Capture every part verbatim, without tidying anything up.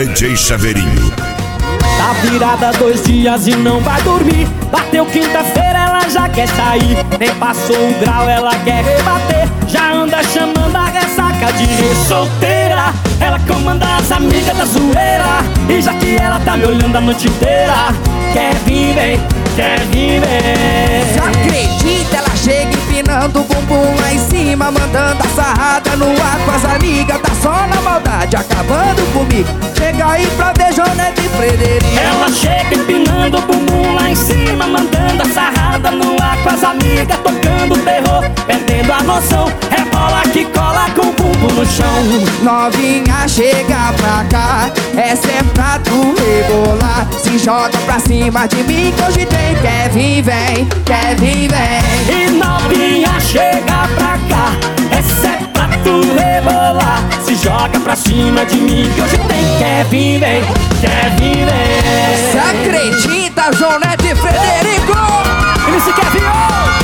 D J Chaveirinho. Tá virada dois dias e não vai dormir. Bateu quinta-feira, ela já quer sair. Nem passou o grau, ela quer rebater. Já anda chamando a ressaca de solteira. Ela comanda as amigas da zoeira. E já que ela tá me olhando a noite inteira, quer vir, vem, quer vir, vem. Você acredita? Ela chega empinando o bumbum lá em cima, mandando a sarrada no ar com as amigas. Tá só na maldade, acabando comigo. Chega aí pra ver Jonete e Frederico. Ela chega empinando o bumbum lá em cima, mandando a sarrada no ar com as amigas, tocando terror, perdendo a noção. Rebola que cola com o bumbum no chão. Novinha, chega pra cá, essa é pra tu rebolar. Se joga pra cima de mim que hoje tem. Quer vir, vem, quer vir, vem. E novinha, chega pra cá, essa é pra tu rebolar. Se joga pra cima de mim que hoje tem. Quer vir, vem, quer vir, vem. Você acredita, Jonete e Frederico? Ele se quer vir,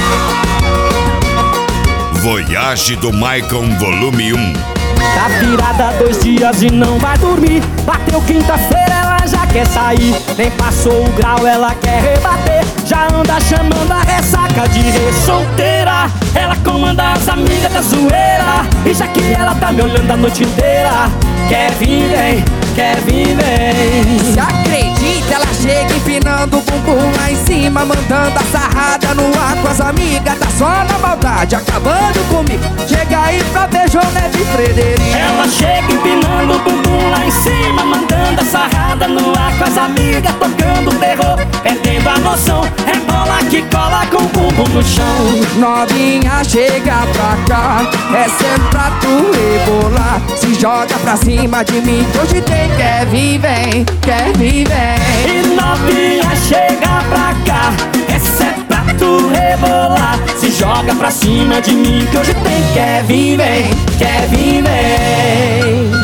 Voyage do Maicon Volume um. tá virada dois dias e não vai dormir. Bateu quinta-feira, ela já quer sair. Nem passou o grau, ela quer rebater. Já anda chamando a ressaca de solteira. Ela comanda as amigas da zoeira. E já que ela tá me olhando a noite inteira, quer vir, vem, quer vir, vem. Você acredita? Ela chega empinando o bumbum lá em cima, mandando a sarrada no ar com as amigas. Tá só na maldade, acabando comigo. Chega aí pra ver Jonete e Frederico. Ela chega empinando o bumbum lá em cima, mandando a sarrada no ar com as amigas, tocando terror, perdendo a noção. Rebola que cola com o bumbum no chão. Novinha, chega pra cá, essa é pra tu rebolar. Se joga pra cima de mim que hoje tem. Quer vir, vem, quer vir, vem. E novinha, chega pra cá, essa é pra tu rebolar. Se joga pra cima de mim que hoje tem. Quer vir, vem, quer vir, vem.